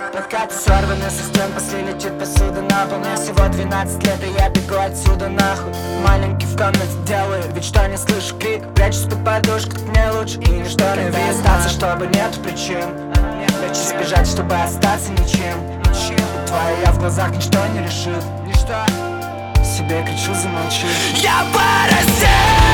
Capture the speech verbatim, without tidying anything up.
Подкаты сорваны со стен, после летит посуда на пол. Мне всего двенадцать лет, и я бегу отсюда нахуй. Маленький в комнате делаю вид, что не слышу крик. Прячусь под подушку, тут мне лучше, и ничто не видно. Остаться, чтобы нет причин. Хочу сбежать, чтобы остаться ничем. Твое я в глазах ничто не решит. Себе кричу, замолчи. Я по России!